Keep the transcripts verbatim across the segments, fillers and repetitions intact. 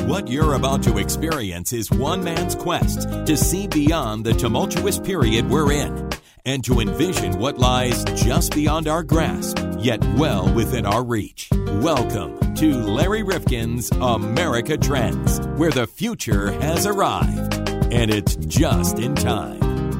What you're about to experience is one man's quest to see beyond the tumultuous period we're in and to envision what lies just beyond our grasp, yet well within our reach. Welcome to Larry Rifkin's America Trends, where the future has arrived, and it's just in time.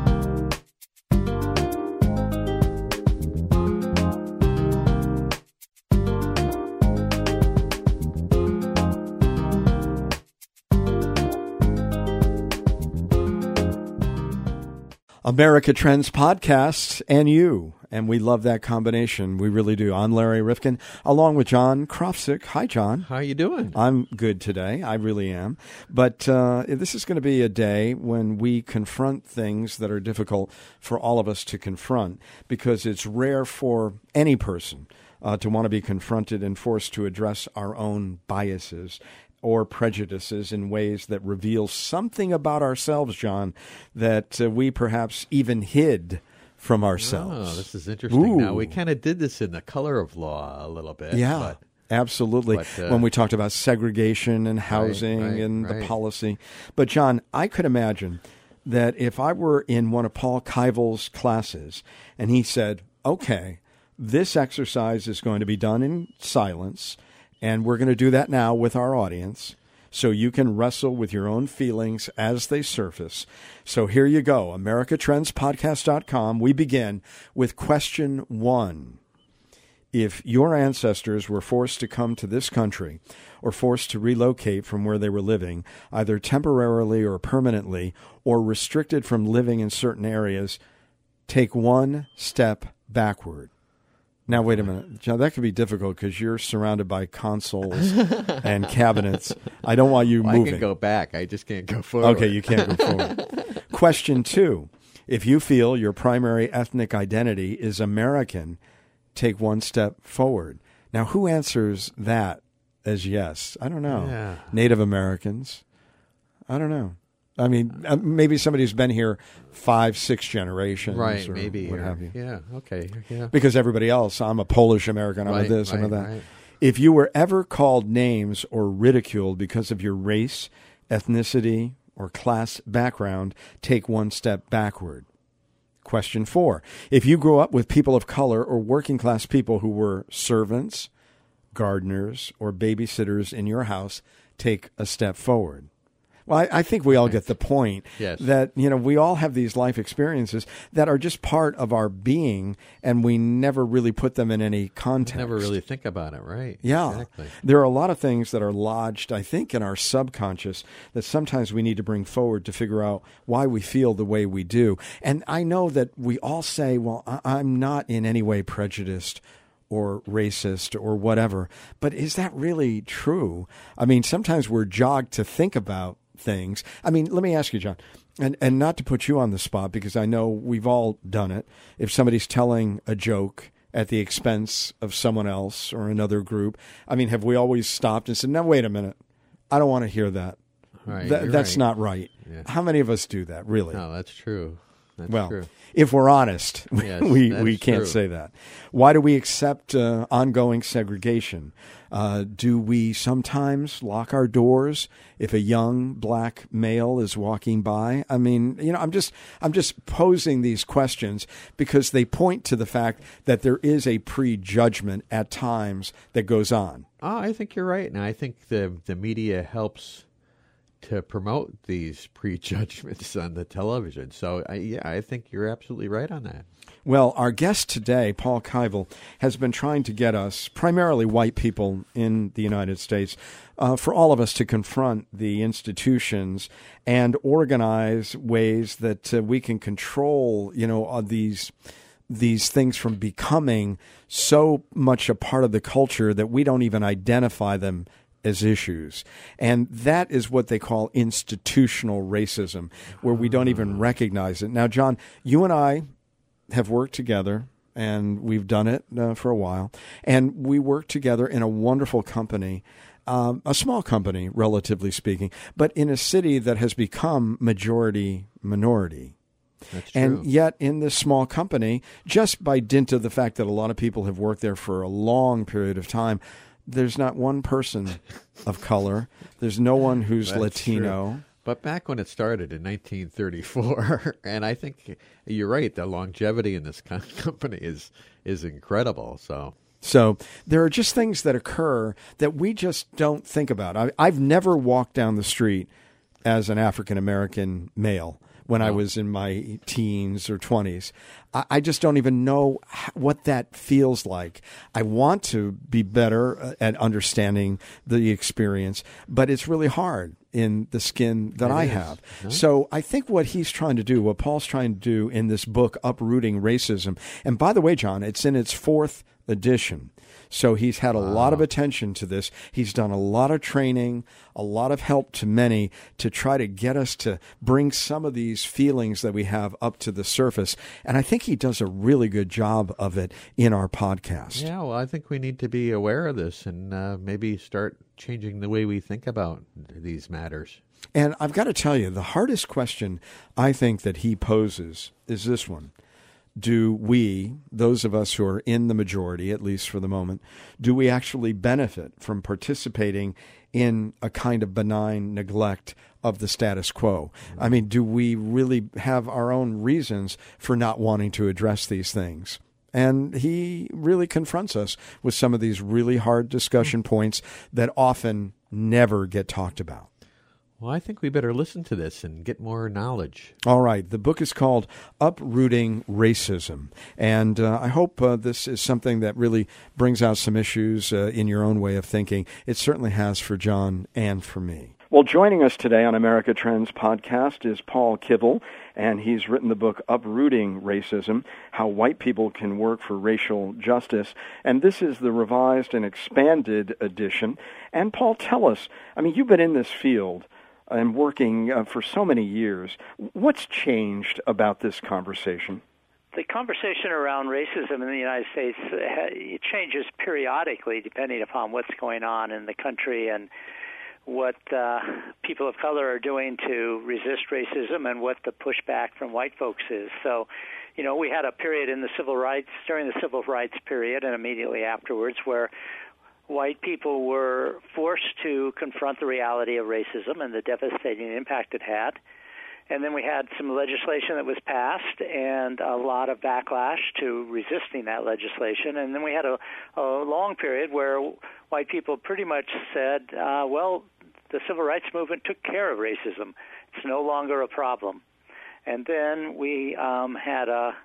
America Trends Podcasts and you, and we love that combination. We really do. I'm Larry Rifkin, along with John Krofsik. Hi, John. How you doing? I'm good today. I really am. But uh, this is going to be a day when we confront things that are difficult for all of us to confront, because it's rare for any person uh, to want to be confronted and forced to address our own biases or prejudices in ways that reveal something about ourselves, John, that uh, we perhaps even hid from ourselves. Oh, this is interesting. Ooh. Now, we kind of did this in the color of law a little bit. Yeah, but, absolutely. but, uh, when we talked about segregation and housing right, and right. the policy. But, John, I could imagine that if I were in one of Paul Keivel's classes and he said, okay, this exercise is going to be done in silence, and we're going to do that now with our audience so you can wrestle with your own feelings as they surface. So here you go, America Trends Podcast dot com. We begin with question one. If your ancestors were forced to come to this country or forced to relocate from where they were living, either temporarily or permanently, or restricted from living in certain areas, take one step backward. Now, wait a minute. John, that could be difficult because you're surrounded by consoles and cabinets. I don't want you well, moving. I can go back. I just can't go forward. Okay, you can't go forward. Question two. If you feel your primary ethnic identity is American, take one step forward. Now, who answers that as yes? I don't know. Yeah. Native Americans? I don't know. I mean, maybe somebody who's been here five, six generations, Right, or maybe. what or, have you. Yeah, okay. Yeah. Because everybody else, I'm a Polish American, I'm a Right, this, I'm a right, that. right. If you were ever called names or ridiculed because of your race, ethnicity, or class background, take one step backward. Question four. If you grew up with people of color or working class people who were servants, gardeners, or babysitters in your house, take a step forward. Well, I, I think we all get the point Yes. that, you know, we all have these life experiences that are just part of our being, and we never really put them in any context. Never really think about it, right? Yeah. Exactly. There are a lot of things that are lodged, I think, in our subconscious that sometimes we need to bring forward to figure out why we feel the way we do. And I know that we all say, well, I- I'm not in any way prejudiced or racist or whatever, but is that really true? I mean, sometimes we're jogged to think about things. I mean, let me ask you, John, and, and not to put you on the spot, because I know we've all done it. If somebody's telling a joke at the expense of someone else or another group, I mean, have we always stopped and said, no, wait a minute, I don't want to hear that. Right, Th- you're that's right. not right. Yeah. How many of us do that, really? No, that's true. That's well, true. if we're honest, Yes, we, that we is can't true. say that. Why do we accept uh, ongoing segregation? Uh, do we sometimes lock our doors if a young black male is walking by? I mean, you know, I'm just I'm just posing these questions because they point to the fact that there is a prejudgment at times that goes on. Oh, I think you're right. And I think the the media helps to promote these prejudgments on the television. So, I, yeah, I think you're absolutely right on that. Well, our guest today, Paul Keivel, has been trying to get us, primarily white people in the United States, uh, for all of us to confront the institutions and organize ways that uh, we can control, you know, uh, these these things from becoming so much a part of the culture that we don't even identify them as issues. And that is what they call institutional racism, where we don't even recognize it. Now, John, you and I have worked together, and we've done it uh, for a while, and we work together in a wonderful company, um, a small company, relatively speaking, but in a city that has become majority minority. That's true. And yet in this small company, just by dint of the fact that a lot of people have worked there for a long period of time, there's not one person of color. There's no one who's That's Latino. True. But back when it started in nineteen thirty-four, and I think you're right, the longevity in this company is is incredible. So, so there are just things that occur that we just don't think about. I, I've never walked down the street as an African American male when I was in my teens or twenties. I, I just don't even know what that feels like. I want to be better at understanding the experience, but it's really hard in the skin that it I is. have. Huh? So I think what he's trying to do, what Paul's trying to do in this book, Uprooting Racism, and by the way, John, it's in its fourth edition. So he's had a wow. lot of attention to this. He's done a lot of training, a lot of help to many to try to get us to bring some of these feelings that we have up to the surface. And I think he does a really good job of it in our podcast. Yeah, well, I think we need to be aware of this and uh, maybe start changing the way we think about these matters. And I've got to tell you, the hardest question I think that he poses is this one. Do we, those of us who are in the majority, at least for the moment, do we actually benefit from participating in a kind of benign neglect of the status quo? I mean, do we really have our own reasons for not wanting to address these things? And he really confronts us with some of these really hard discussion points that often never get talked about. Well, I think we better listen to this and get more knowledge. All right. The book is called Uprooting Racism. And uh, I hope uh, this is something that really brings out some issues uh, in your own way of thinking. It certainly has for John and for me. Well, joining us today on America Trends podcast is Paul Kivel, and he's written the book Uprooting Racism, How White People Can Work for Racial Justice. And this is the revised and expanded edition. And Paul, tell us, I mean, you've been in this field and working uh, for so many years. What's changed about this conversation? The conversation around racism in the United States uh, it changes periodically depending upon what's going on in the country and what uh, people of color are doing to resist racism and what the pushback from white folks is. So, you know, we had a period in the civil rights, during the civil rights period and immediately afterwards where white people were forced to confront the reality of racism and the devastating impact it had. And then we had some legislation that was passed and a lot of backlash to resisting that legislation. And then we had a, a long period where white people pretty much said, uh, well, the civil rights movement took care of racism. It's no longer a problem. And then we um, had a,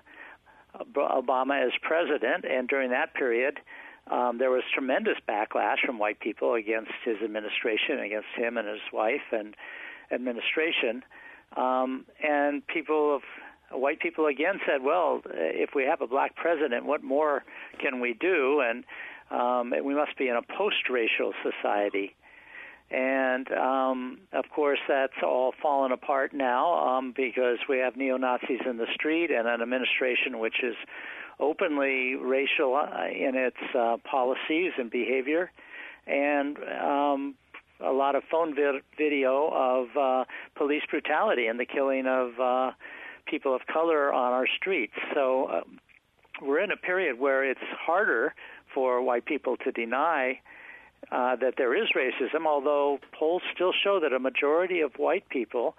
a Obama as president, and during that period, Um, there was tremendous backlash from white people against his administration, against him and his wife and administration. Um, and people of white people again said, well, if we have a black president, what more can we do? And um, we must be in a post-racial society. And, um, of course, that's all fallen apart now um, because we have neo-Nazis in the street and an administration which is openly racial in its uh, policies and behavior, and um, a lot of phone vid- video of uh, police brutality and the killing of uh, people of color on our streets. So uh, we're in a period where it's harder for white people to deny uh, that there is racism, although polls still show that a majority of white people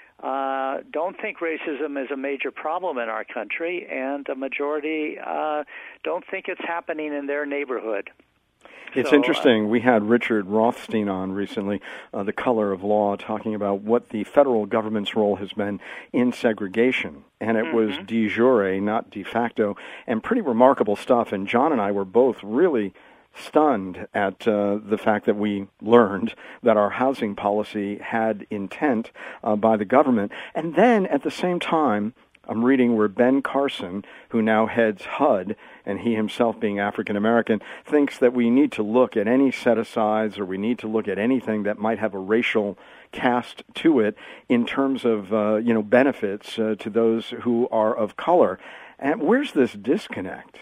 Uh, don't think racism is a major problem in our country, and a majority uh, don't think it's happening in their neighborhood. It's so, interesting. Uh, we had Richard Rothstein on recently, uh, The Color of Law, talking about what the federal government's role has been in segregation. And it mm-hmm. was de jure, not de facto, and pretty remarkable stuff. And John and I were both really stunned at uh, the fact that we learned that our housing policy had intent uh, by the government. And then at the same time, I'm reading where Ben Carson, who now heads H U D, and he himself being African American, thinks that we need to look at any set-asides or we need to look at anything that might have a racial cast to it in terms of uh, you know benefits uh, to those who are of color. And where's this disconnect?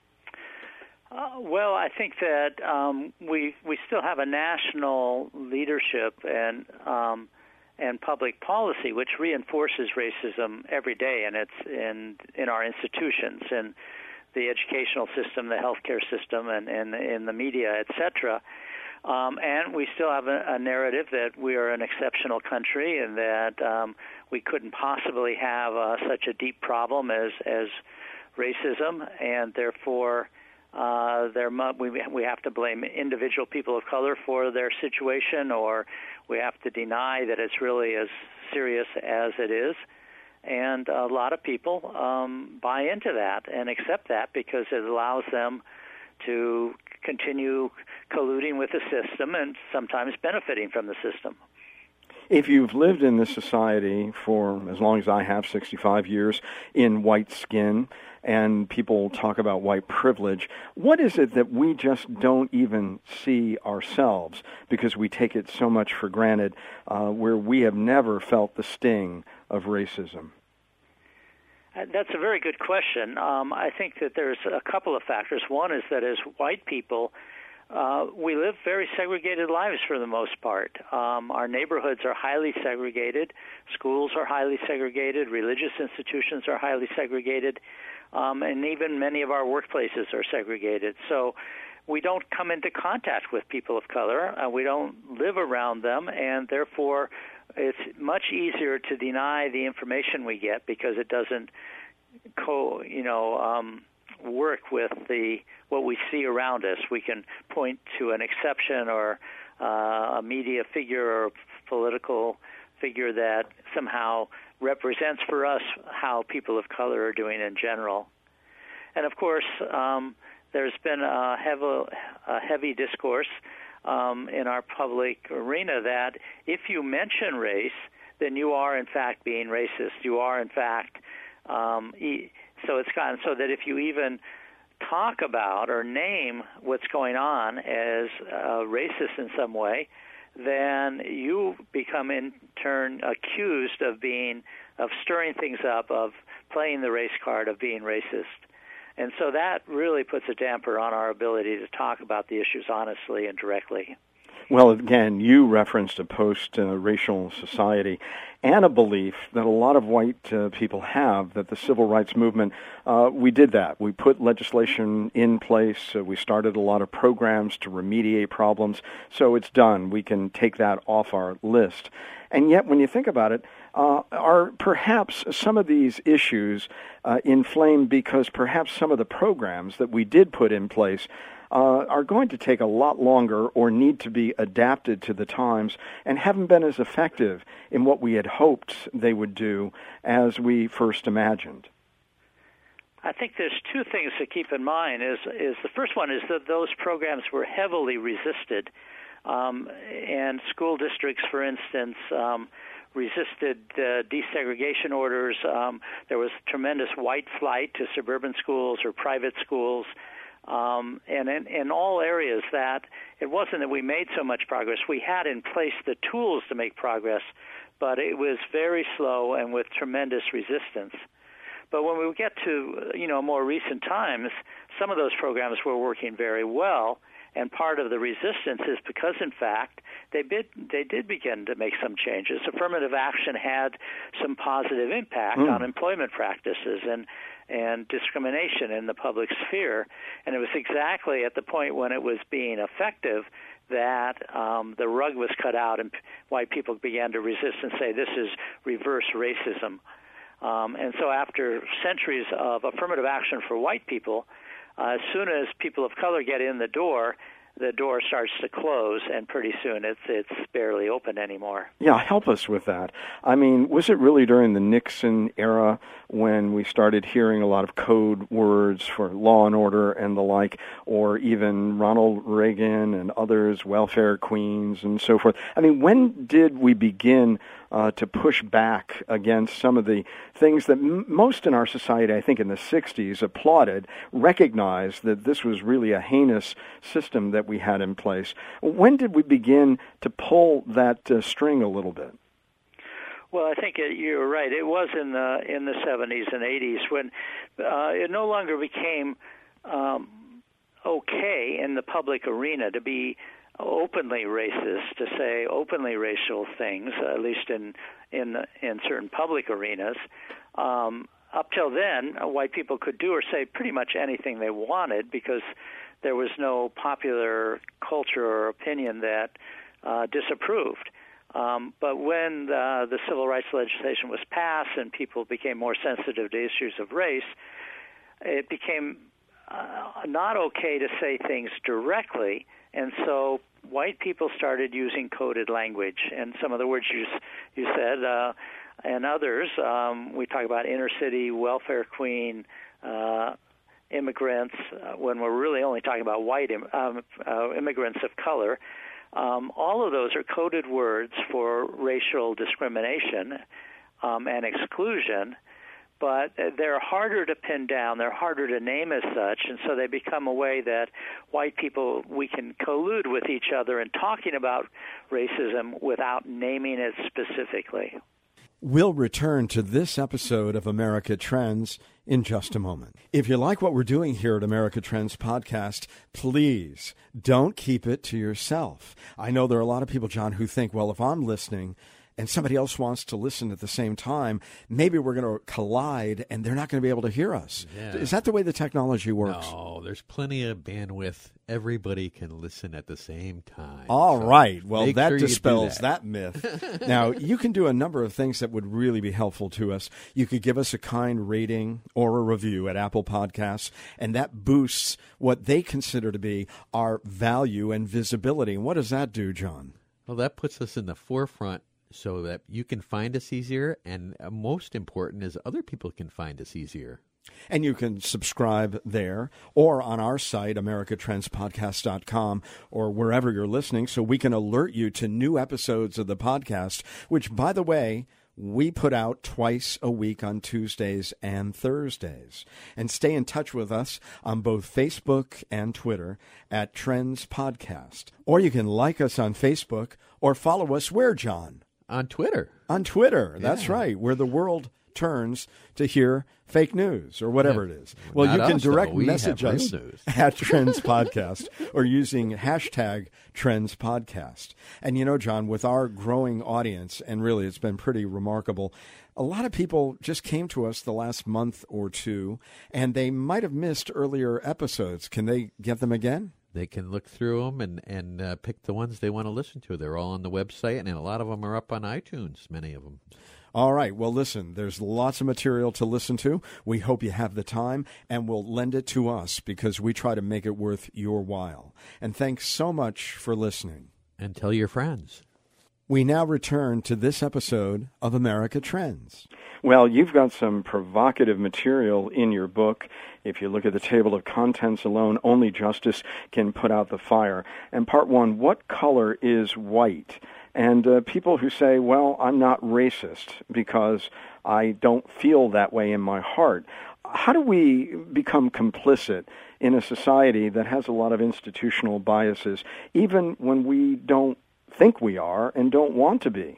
Uh, well, I think that um, we we still have a national leadership and um, and public policy which reinforces racism every day, and it's in in our institutions. And the educational system, the healthcare system, and, and in the media, et cetera. Um, and we still have a, a narrative that we are an exceptional country and that um, we couldn't possibly have uh, such a deep problem as, as racism, and therefore uh, there mu- we, we have to blame individual people of color for their situation, or we have to deny that it's really as serious as it is. And a lot of people um, buy into that and accept that because it allows them to continue colluding with the system and sometimes benefiting from the system. If you've lived in this society for as long as I have, sixty-five years, in white skin, and people talk about white privilege, what is it that we just don't even see ourselves because we take it so much for granted, uh, where we have never felt the sting of racism? That's a very good question. Um, I think that there's a couple of factors. One is that as white people, uh, we live very segregated lives for the most part. Um, our neighborhoods are highly segregated. Schools are highly segregated. Religious institutions are highly segregated. Um, and even many of our workplaces are segregated. So we don't come into contact with people of color. Uh, we don't live around them, and therefore it's much easier to deny the information we get because it doesn't co, you know, um, work with the what we see around us. We can point to an exception or uh, a media figure or a political figure that somehow represents for us how people of color are doing in general. And of course, um, there's been a heavy, a heavy discourse Um, in our public arena that if you mention race, then you are in fact being racist. You are in fact, um, e- so it's gotten so that if you even talk about or name what's going on as uh, racist in some way, then you become in turn accused of being, of stirring things up, of playing the race card, of being racist. And so that really puts a damper on our ability to talk about the issues honestly and directly. Well, again, you referenced a post-racial society and a belief that a lot of white uh, people have that the civil rights movement, uh, we did that. We put legislation in place. Uh, we started a lot of programs to remediate problems. So it's done. We can take that off our list. And yet, when you think about it, uh, are perhaps some of these issues uh, inflamed because perhaps some of the programs that we did put in place uh, are going to take a lot longer or need to be adapted to the times and haven't been as effective in what we had hoped they would do as we first imagined? I think there's two things to keep in mind. Is is the first one is that those programs were heavily resisted, um, and school districts, for instance, um, resisted uh, desegregation orders. Um, there was tremendous white flight to suburban schools or private schools, um, and in, in all areas that it wasn't that we made so much progress. We had in place the tools to make progress, but it was very slow and with tremendous resistance. But when we get to, you know, more recent times, some of those programs were working very well, and part of the resistance is because, in fact, they did, they did begin to make some changes. Affirmative action had some positive impact mm. on employment practices and, and discrimination in the public sphere, and it was exactly at the point when it was being effective that um, the rug was cut out and white people began to resist and say, this is reverse racism. Um, and so after centuries of affirmative action for white people, uh, as soon as people of color get in the door, the door starts to close, and pretty soon it's it's barely open anymore. Yeah, help us with that. I mean, was it really during the Nixon era when we started hearing a lot of code words for law and order and the like, or even Ronald Reagan and others, welfare queens and so forth? I mean, when did we begin uh, to push back against some of the things that m- most in our society, I think in the sixties, applauded, recognized that this was really a heinous system that we had in place? When did we begin to pull that uh, string a little bit? Well, I think it, you're right. It was in the in the seventies and eighties when uh, it no longer became um, okay in the public arena to be openly racist, to say openly racial things, at least in in in certain public arenas. Um, up till then, uh, white people could do or say pretty much anything they wanted because there was no popular culture or opinion that uh, disapproved. Um, but when uh, the civil rights legislation was passed and people became more sensitive to issues of race, it became uh, not okay to say things directly, and so white people started using coded language. And some of the words you you said uh, and others, um, we talk about inner city, welfare queen, uh, immigrants, uh, when we're really only talking about white im- um, uh, immigrants of color. Um, all of those are coded words for racial discrimination um, and exclusion, but they're harder to pin down, they're harder to name as such, and so they become a way that white people, we can collude with each other in talking about racism without naming it specifically. We'll return to this episode of America Trends in just a moment. If you like what we're doing here at America Trends Podcast, please don't keep it to yourself. I know there are a lot of people, John, who think, well, if I'm listening and somebody else wants to listen at the same time, maybe we're going to collide and they're not going to be able to hear us. Yeah. Is that the way the technology works? No, there's plenty of bandwidth. Everybody can listen at the same time. All so right. Well, that sure dispels that. that myth. Now, you can do a number of things that would really be helpful to us. You could give us a kind rating or a review at Apple Podcasts, and that boosts what they consider to be our value and visibility. And what does that do, John? Well, that puts us in the forefront so that you can find us easier, and uh, most important is other people can find us easier. And you can subscribe there or on our site, america trends podcast dot com, or wherever you're listening, so we can alert you to new episodes of the podcast, which, by the way, we put out twice a week on Tuesdays and Thursdays. And stay in touch with us on both Facebook and Twitter at Trends Podcast. Or you can like us on Facebook or follow us where, John? On Twitter. On Twitter. That's Yeah. right, where the world turns to hear fake news or whatever Yeah. it is. Well, Not you can us, though. direct We message have us real news. at Trends Podcast or using hashtag Trends Podcast. And you know, John, with our growing audience, and really it's been pretty remarkable, a lot of people just came to us the last month or two, and they might have missed earlier episodes. Can they get them again? They can look through them and, and uh, pick the ones they want to listen to. They're all on the website, and a lot of them are up on iTunes, many of them. All right. Well, listen, there's lots of material to listen to. We hope you have the time, and will lend it to us because we try to make it worth your while. And thanks so much for listening. And tell your friends. We now return to this episode of America Trends. Well, you've got some provocative material in your book. If you look at the table of contents alone, only justice can put out the fire. And part one, what color is white? And uh, people who say, well, I'm not racist because I don't feel that way in my heart. How do we become complicit in a society that has a lot of institutional biases, even when we don't think we are and don't want to be?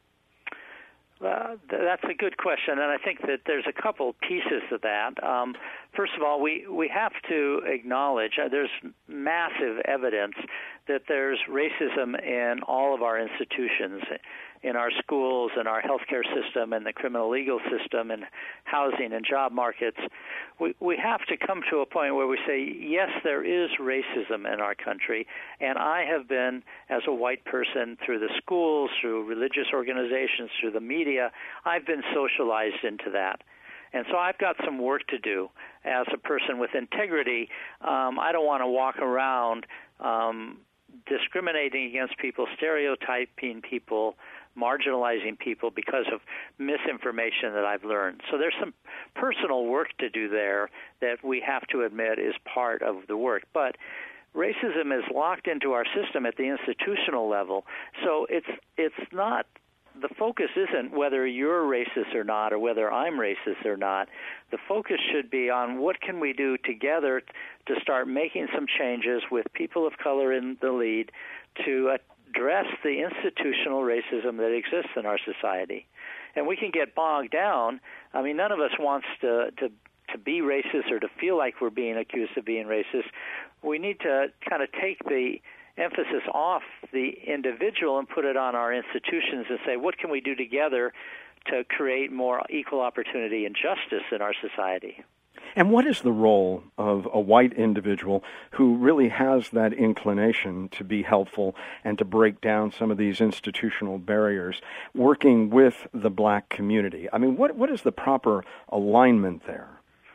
Uh, th- that's a good question, and I think that there's a couple pieces to that. Um, first of all, we, we have to acknowledge uh, there's massive evidence that there's racism in all of our institutions, in our schools, in our healthcare system, in the criminal legal system, in housing and job markets. We, we have to come to a point where we say, yes, there is racism in our country, and I have been, as a white person, through the schools, through religious organizations, through the media, I've been socialized into that. And so I've got some work to do as a person with integrity. Um, I don't want to walk around um, discriminating against people, stereotyping people, marginalizing people because of misinformation that I've learned. So there's some personal work to do there that we have to admit is part of the work. But racism is locked into our system at the institutional level. So it's it's not, the focus isn't whether you're racist or not or whether I'm racist or not. The focus should be on what can we do together to start making some changes with people of color in the lead to address the institutional racism that exists in our society. And we can get bogged down. I mean, none of us wants to, to, to be racist or to feel like we're being accused of being racist. We need to kind of take the emphasis off the individual and put it on our institutions and say, what can we do together to create more equal opportunity and justice in our society. And what is the role of a white individual who really has that inclination to be helpful and to break down some of these institutional barriers, working with the black community? I mean, what what is the proper alignment there?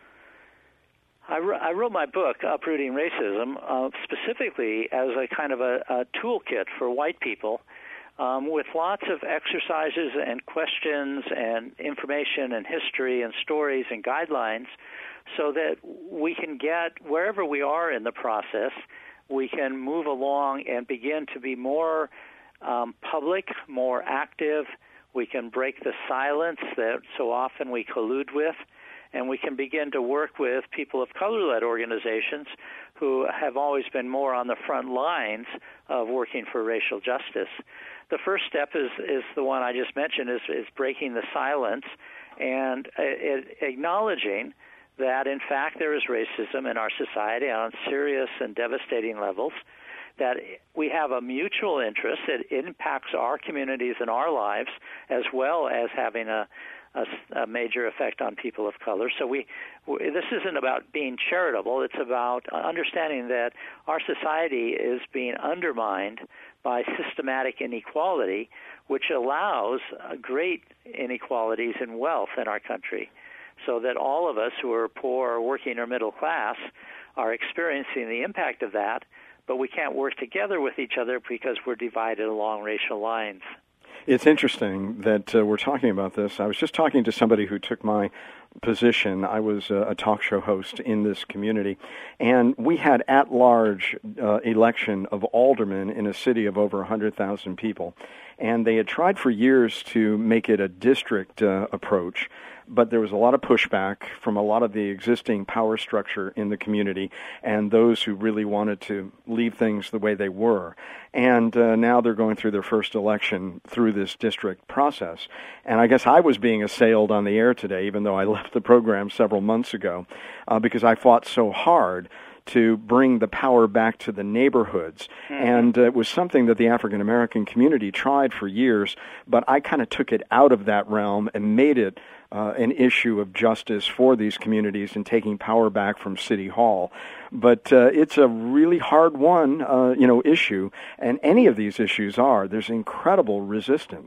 I, I wrote my book, Uprooting Racism, uh, specifically as a kind of a, a toolkit for white people, um, with lots of exercises and questions and information and history and stories and guidelines, so that we can get, wherever we are in the process, we can move along and begin to be more um, public, more active. We can break the silence that so often we collude with, and we can begin to work with people of color-led organizations who have always been more on the front lines of working for racial justice. The first step is, is the one I just mentioned, is, is breaking the silence and uh, it, acknowledging that, in fact, there is racism in our society on serious and devastating levels, that we have a mutual interest that impacts our communities and our lives, as well as having a, a, a major effect on people of color. So we, we, this isn't about being charitable. It's about understanding that our society is being undermined by systematic inequality, which allows uh, great inequalities in wealth in our country, so that all of us who are poor, working, or middle class are experiencing the impact of that, but we can't work together with each other because we're divided along racial lines. It's interesting that uh, we're talking about this. I was just talking to somebody who took my position. I was uh, a talk show host in this community, and we had at-large uh, election of aldermen in a city of over one hundred thousand people. And they had tried for years to make it a district uh, approach, but there was a lot of pushback from a lot of the existing power structure in the community and those who really wanted to leave things the way they were. And uh, now they're going through their first election through this district process. And I guess I was being assailed on the air today, even though I left the program several months ago, uh, because I fought so hard to bring the power back to the neighborhoods. Mm-hmm. And uh, it was something that the African-American community tried for years, but I kind of took it out of that realm and made it uh, an issue of justice for these communities and taking power back from City Hall. But uh, it's a really hard one, uh, you know, issue, and any of these issues are. There's incredible resistance.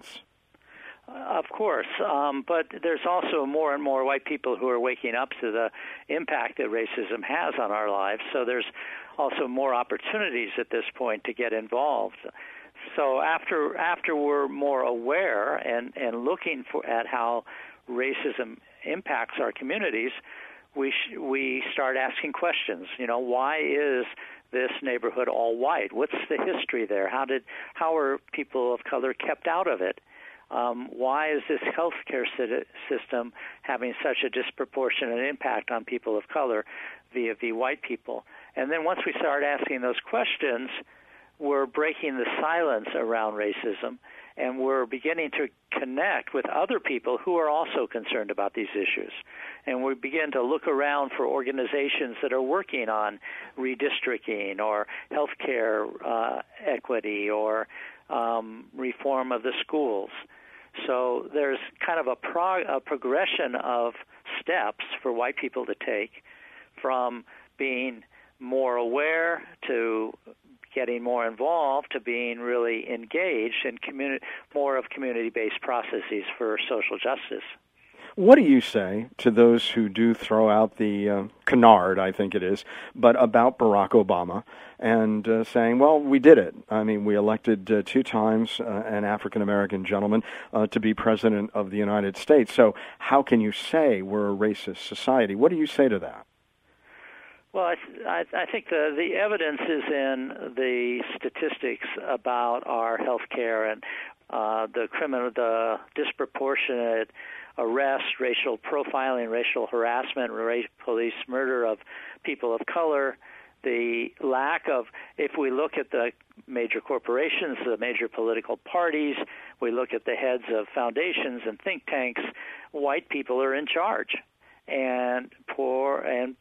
Of course, um, but there's also more and more white people who are waking up to the impact that racism has on our lives. So there's also more opportunities at this point to get involved. So after after we're more aware and, and looking for at how racism impacts our communities, we sh- we start asking questions. You know, why is this neighborhood all white? What's the history there? How did how are people of color kept out of it? Um, why is this healthcare system having such a disproportionate impact on people of color via the white people? And then once we start asking those questions, we're breaking the silence around racism, and we're beginning to connect with other people who are also concerned about these issues. And we begin to look around for organizations that are working on redistricting or healthcare uh, equity or um, reform of the schools. So there's kind of a, prog- a progression of steps for white people to take, from being more aware to getting more involved to being really engaged in communi- more of community-based processes for social justice. What do you say to those who do throw out the uh, canard, I think it is, but about Barack Obama and uh, saying, well, we did it. I mean, we elected uh, two times uh, an African-American gentleman uh, to be president of the United States. So how can you say we're a racist society? What do you say to that? Well, I, th- I, I think the, the evidence is in the statistics about our health care and uh, the criminal, the disproportionate arrest, racial profiling, racial harassment, race, police murder of people of color, the lack of, if we look at the major corporations, the major political parties, we look at the heads of foundations and think tanks, white people are in charge. And poor and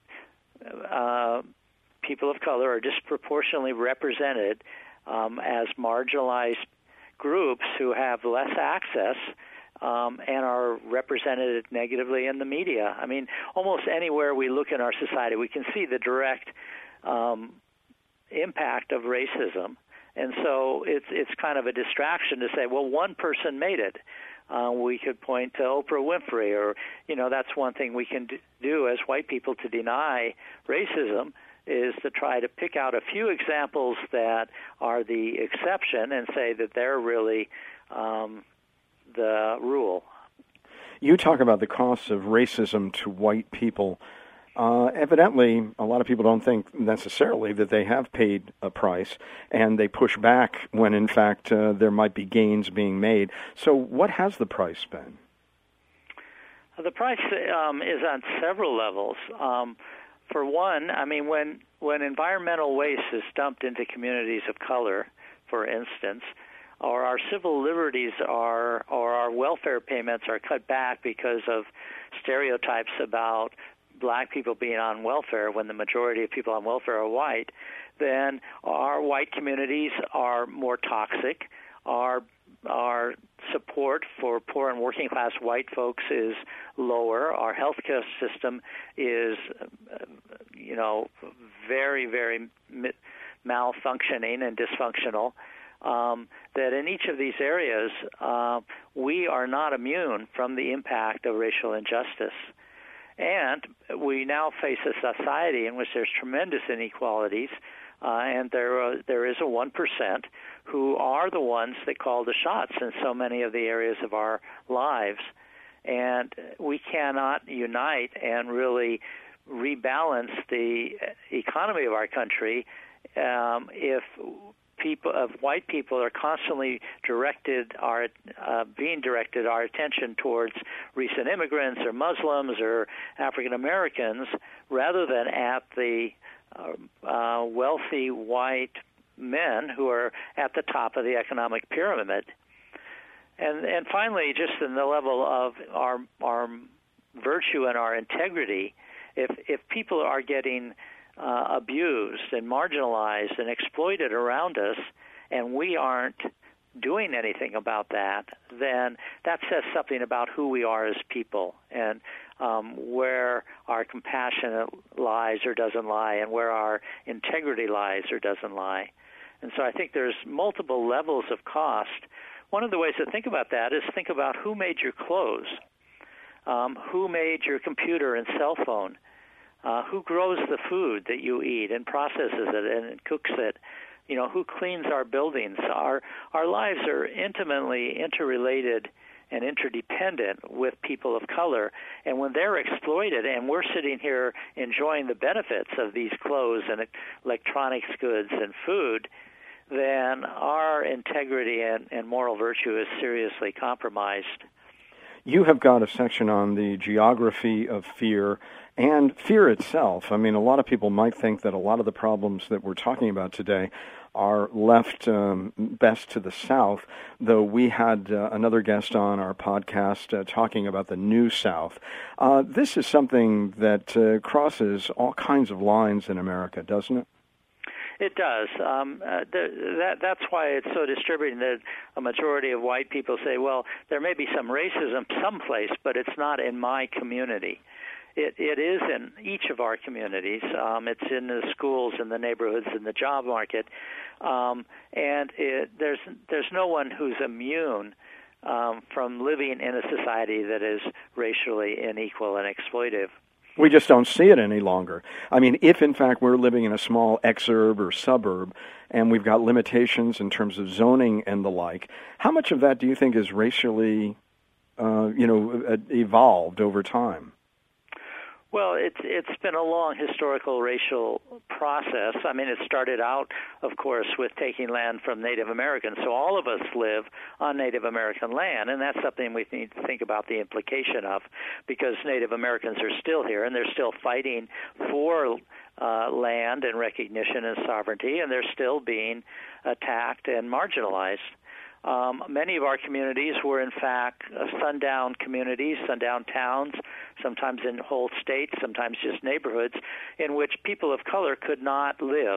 uh, people of color are disproportionately represented um, as marginalized groups who have less access um, and are represented negatively in the media. I mean, almost anywhere we look in our society, we can see the direct um, impact of racism. And so it's it's kind of a distraction to say, well, one person made it. Uh, we could point to Oprah Winfrey, or, you know, that's one thing we can do as white people to deny racism, is to try to pick out a few examples that are the exception and say that they're really um, the rule. You talk about the costs of racism to white people. Uh, evidently, a lot of people don't think necessarily that they have paid a price, and they push back when, in fact, uh, there might be gains being made. So what has the price been? The price um, is on several levels. Um, for one, I mean, when, when environmental waste is dumped into communities of color, for instance, or our civil liberties are, or our welfare payments are cut back because of stereotypes about black people being on welfare when the majority of people on welfare are white, then our white communities are more toxic. Our our support for poor and working class white folks is lower. Our healthcare system is, you know, very, very malfunctioning and dysfunctional. Um, that in each of these areas, uh, we are not immune from the impact of racial injustice. And we now face a society in which there's tremendous inequalities, uh, and there uh, there is a one percent who are the ones that call the shots in so many of the areas of our lives. And we cannot unite and really rebalance the economy of our country um, if people of white people are constantly directed our uh, being directed our attention towards recent immigrants or Muslims or African Americans rather than at the uh, uh, wealthy white men who are at the top of the economic pyramid. And and finally, just in the level of our our virtue and our integrity, if if people are getting Uh, abused and marginalized and exploited around us, and we aren't doing anything about that, then that says something about who we are as people and um, where our compassion lies or doesn't lie and where our integrity lies or doesn't lie. And so I think there's multiple levels of cost. One of the ways to think about that is think about who made your clothes, um, who made your computer and cell phone, Uh, who grows the food that you eat and processes it and cooks it? You know, who cleans our buildings? Our our lives are intimately interrelated and interdependent with people of color. And when they're exploited and we're sitting here enjoying the benefits of these clothes and electronics goods and food, then our integrity and, and moral virtue is seriously compromised. You have got a section on the geography of fear and fear itself. I mean, a lot of people might think that a lot of the problems that we're talking about today are left um, best to the South, though we had uh, another guest on our podcast uh, talking about the New South. Uh, this is something that uh, crosses all kinds of lines in America, doesn't it? It does. Um, uh, th- that, that's why it's so distributing that a majority of white people say, well, there may be some racism someplace, but it's not in my community. It, it is in each of our communities. Um, it's in the schools, in the neighborhoods, in the job market. Um, and it, there's there's no one who's immune um, from living in a society that is racially unequal and exploitive. We just don't see it any longer. I mean, if in fact we're living in a small exurb or suburb and we've got limitations in terms of zoning and the like, how much of that do you think is racially, uh, you know, evolved over time? Well, it's it's been a long historical racial process. I mean, it started out, of course, with taking land from Native Americans. So all of us live on Native American land, and that's something we need to think about the implication of, because Native Americans are still here, and they're still fighting for uh, land and recognition and sovereignty, and they're still being attacked and marginalized. Um, many of our communities were, in fact, uh, sundown communities, sundown towns, sometimes in whole states, sometimes just neighborhoods, in which people of color could not live.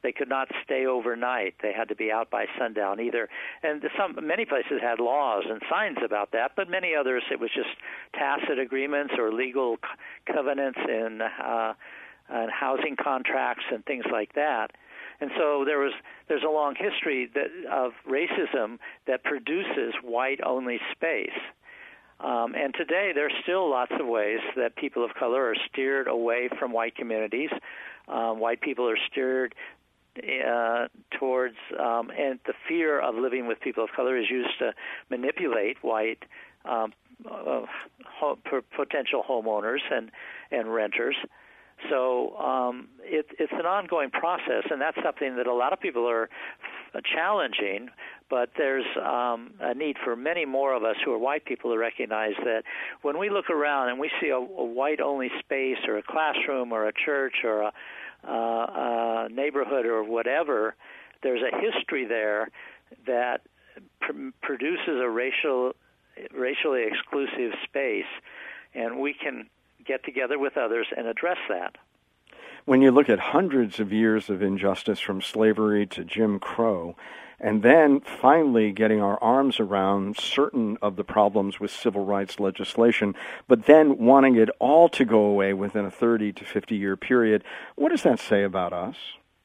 They could not stay overnight. They had to be out by sundown either. And some many places had laws and signs about that, but many others it was just tacit agreements or legal covenants in uh, uh, housing contracts and things like that. And so there was there's a long history that, of racism that produces white-only space. Um, and today there's still lots of ways that people of color are steered away from white communities. Um, white people are steered uh, towards, um, and the fear of living with people of color is used to manipulate white um, uh, ho- potential homeowners and, and renters. So um, it, it's an ongoing process, and that's something that a lot of people are f- challenging, but there's um, a need for many more of us who are white people to recognize that when we look around and we see a, a white-only space or a classroom or a church or a, uh, a neighborhood or whatever, there's a history there that pr- produces a racial, racially exclusive space, and we can get together with others and address that. When you look at hundreds of years of injustice from slavery to Jim Crow, and then finally getting our arms around certain of the problems with civil rights legislation, but then wanting it all to go away within a thirty to fifty year period, what does that say about us?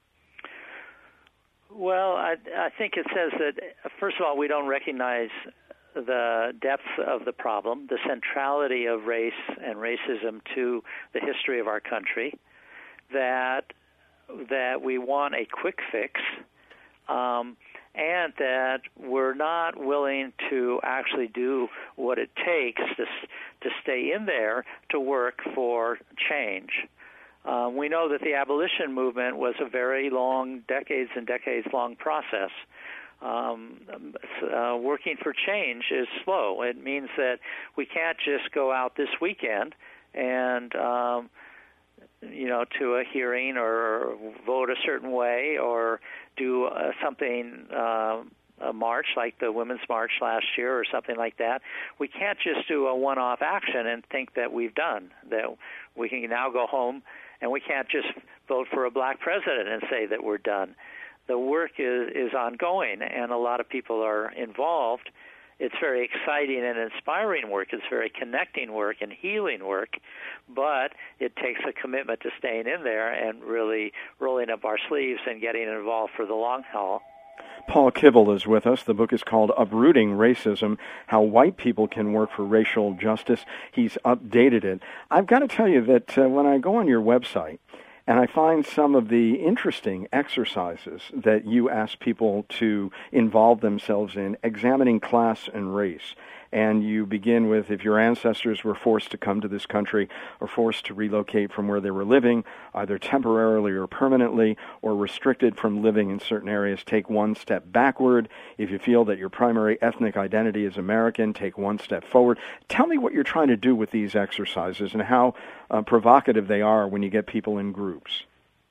Well, I, I think it says that, first of all, we don't recognize the depth of the problem, the centrality of race and racism to the history of our country, that that we want a quick fix, um, and that we're not willing to actually do what it takes to to stay in there to work for change. Um, we know that the abolition movement was a very long, decades and decades long process. Um, uh, working for change is slow. It means that we can't just go out this weekend and, um, you know, to a hearing or vote a certain way or do uh, something, uh, a march like the Women's March last year or something like that. We can't just do a one-off action and think that we've done, that we can now go home, and we can't just vote for a black president and say that we're done. The work is, is ongoing, and a lot of people are involved. It's very exciting and inspiring work. It's very connecting work and healing work, but it takes a commitment to staying in there and really rolling up our sleeves and getting involved for the long haul. Paul Kibble is with us. The book is called Uprooting Racism, How White People Can Work for Racial Justice. He's updated it. I've got to tell you that uh, when I go on your website, and I find some of the interesting exercises that you ask people to involve themselves in, examining class and race. And you begin with, if your ancestors were forced to come to this country or forced to relocate from where they were living, either temporarily or permanently, or restricted from living in certain areas, take one step backward. If you feel that your primary ethnic identity is American, take one step forward. Tell me what you're trying to do with these exercises and how uh, provocative they are when you get people in groups.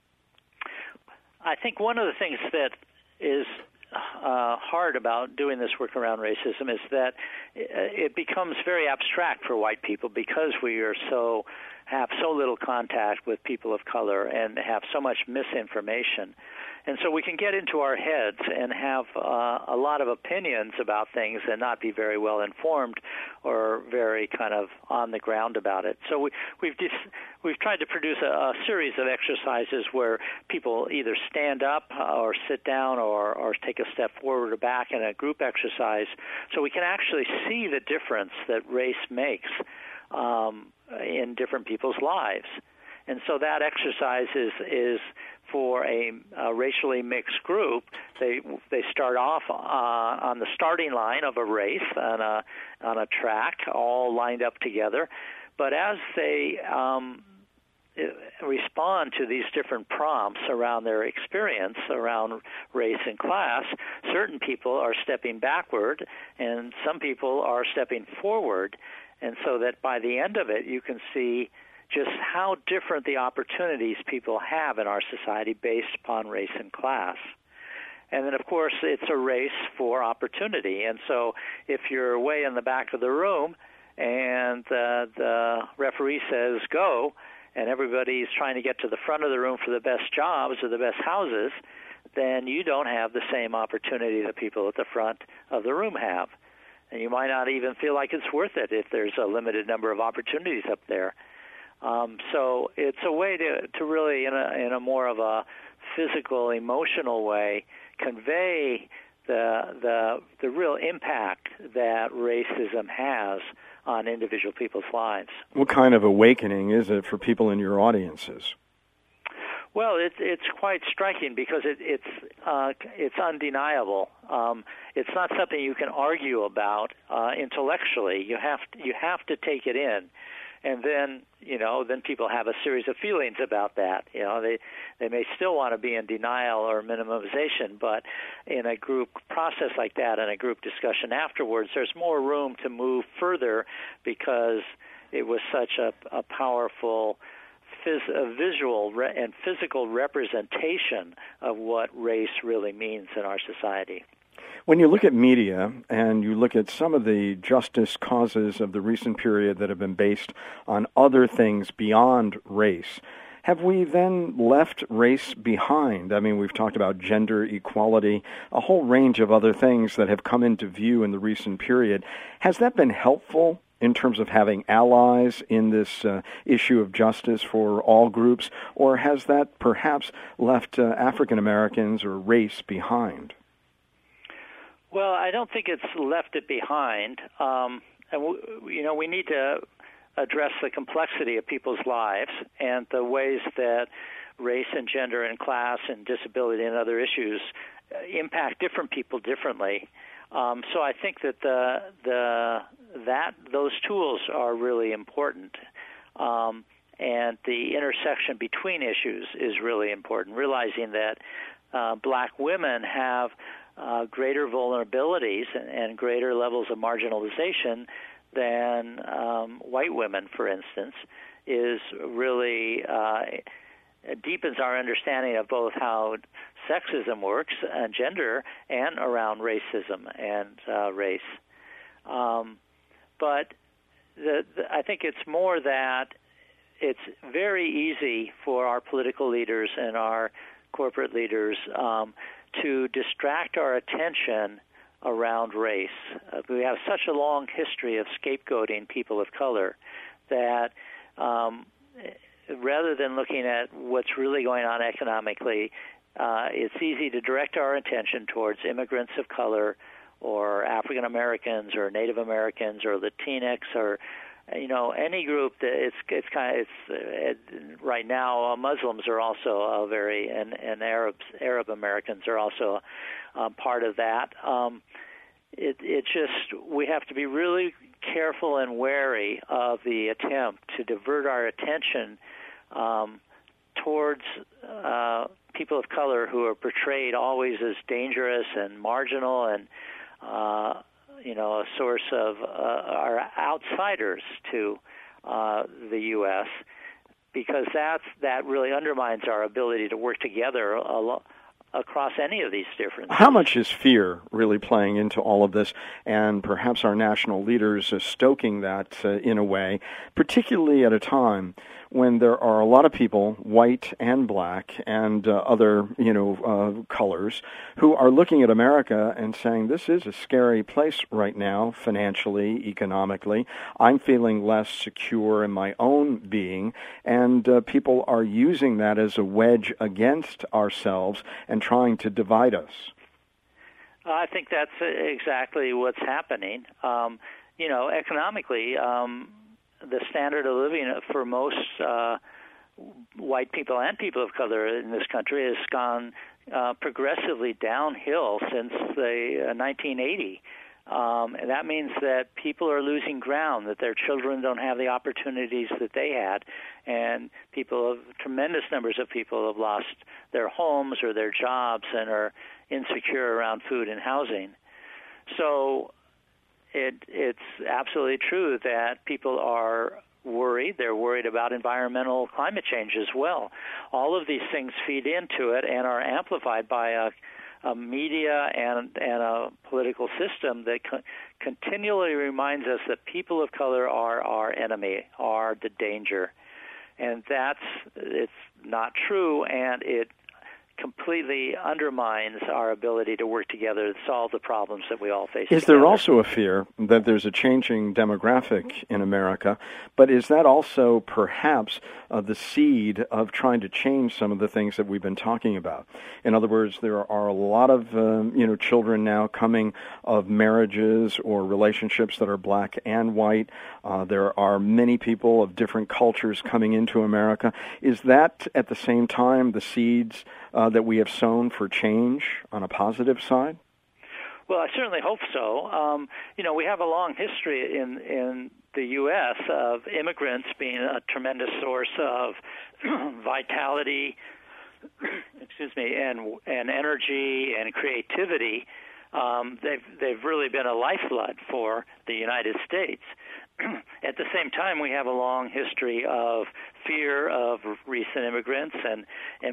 I think one of the things that is Uh, hard about doing this work around racism is that it becomes very abstract for white people because we are so have so little contact with people of color and have so much misinformation. And so we can get into our heads and have uh, a lot of opinions about things and not be very well informed or very kind of on the ground about it. So we, we've just, we've tried to produce a, a series of exercises where people either stand up or sit down or, or take a step forward or back in a group exercise so we can actually see the difference that race makes um, in different people's lives. And so that exercise is, is for a, a racially mixed group. They they start off uh, on the starting line of a race on a on a track, all lined up together. But as they um, respond to these different prompts around their experience around race and class, certain people are stepping backward, and some people are stepping forward. And so that by the end of it, you can see just how different the opportunities people have in our society based upon race and class. And then, of course, it's a race for opportunity. And so if you're way in the back of the room and uh, the referee says go, and everybody's trying to get to the front of the room for the best jobs or the best houses, then you don't have the same opportunity that people at the front of the room have. And you might not even feel like it's worth it if there's a limited number of opportunities up there. Um, so it's a way to, to really, in a, in a more of a physical, emotional way, convey the, the, the real impact that racism has on individual people's lives. What kind of awakening is it for people in your audiences? Well, it's it's quite striking because it, it's uh, it's undeniable. Um, it's not something you can argue about uh, intellectually. You have to, you have to take it in, and then you know then people have a series of feelings about that. You know they they may still want to be in denial or minimization, but in a group process like that, in a group discussion afterwards, there's more room to move further because it was such a, a powerful Phys- a visual re- and physical representation of what race really means in our society. When you look at media and you look at some of the justice causes of the recent period that have been based on other things beyond race, have we then left race behind? I mean, we've talked about gender equality, a whole range of other things that have come into view in the recent period. Has that been helpful in terms of having allies in this uh, issue of justice for all groups, or has that perhaps left uh, African Americans or race behind? Well, I don't think it's left it behind. Um, and w- you know, we need to address the complexity of people's lives and the ways that race and gender and class and disability and other issues impact different people differently. Um, so I think that the the that those tools are really important, um, and the intersection between issues is really important. Realizing that uh, black women have uh, greater vulnerabilities and, and greater levels of marginalization than um, white women, for instance, is really uh, it deepens our understanding of both how sexism works and gender and around racism and uh, race. Um, but the, the, I think it's more that it's very easy for our political leaders and our corporate leaders um, to distract our attention around race. Uh, we have such a long history of scapegoating people of color that um, rather than looking at what's really going on economically, uh, it's easy to direct our attention towards immigrants of color or African Americans or Native Americans or Latinx or you know any group that it's it's kind of it's uh, right now uh, Muslims are also a very and and Arabs Arab Americans are also uh, part of that. Um, it it just we have to be really careful and wary of the attempt to divert our attention um, towards uh, people of color who are portrayed always as dangerous and marginal and uh, you know a source of uh, are outsiders to uh, the U S because that's that really undermines our ability to work together a lot across any of these differences. How much is fear really playing into all of this, and perhaps our national leaders are stoking that uh, in a way, particularly at a time when there are a lot of people, white and black and uh, other, you know, uh, colors, who are looking at America and saying, this is a scary place right now, financially, economically. I'm feeling less secure in my own being, and uh, people are using that as a wedge against ourselves and trying to divide us. I think that's exactly what's happening. Um, you know, economically, um, the standard of living for most uh, white people and people of color in this country has gone uh, progressively downhill since the uh, nineteen eighty. Um, and that means that people are losing ground, that their children don't have the opportunities that they had, and people, have, tremendous numbers of people have lost their homes or their jobs and are insecure around food and housing. So it, it's absolutely true that people are worried. They're worried about environmental climate change as well. All of these things feed into it and are amplified by a a media and and a political system that co- continually reminds us that people of color are our enemy, are the danger. And that's, it's not true, and it completely undermines our ability to work together to solve the problems that we all face. Is together. there also a fear that there's a changing demographic in America, but is that also perhaps uh, the seed of trying to change some of the things that we've been talking about? In other words, there are a lot of um, you know children now coming of marriages or relationships that are black and white. Uh, there are many people of different cultures coming into America. Is that at the same time the seeds Uh, that we have sown for change on a positive side? Well, I certainly hope so. Um, you know, we have a long history in in the U S of immigrants being a tremendous source of vitality, excuse me, and and energy and creativity. Um, they've they've really been a lifeblood for the United States. At the same time, we have a long history of fear of recent immigrants and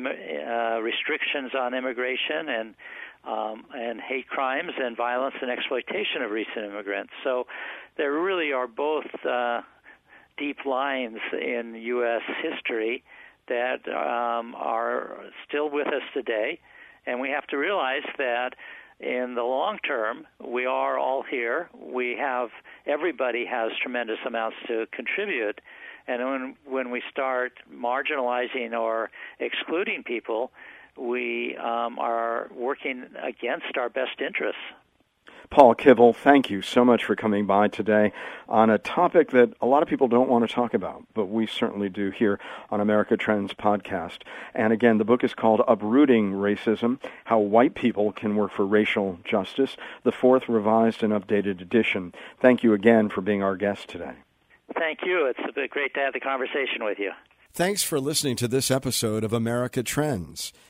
uh, restrictions on immigration and um, and hate crimes and violence and exploitation of recent immigrants. So there really are both uh, deep lines in U S history that um, are still with us today, and we have to realize that in the long term, we are all here. We have, everybody has tremendous amounts to contribute. And when when we start marginalizing or excluding people, we um, are working against our best interests. Paul Kivel, thank you so much for coming by today on a topic that a lot of people don't want to talk about, but we certainly do here on America Trends podcast. And again, the book is called Uprooting Racism, How White People Can Work for Racial Justice, the fourth revised and updated edition. Thank you again for being our guest today. Thank you. It's been great to have the conversation with you. Thanks for listening to this episode of America Trends.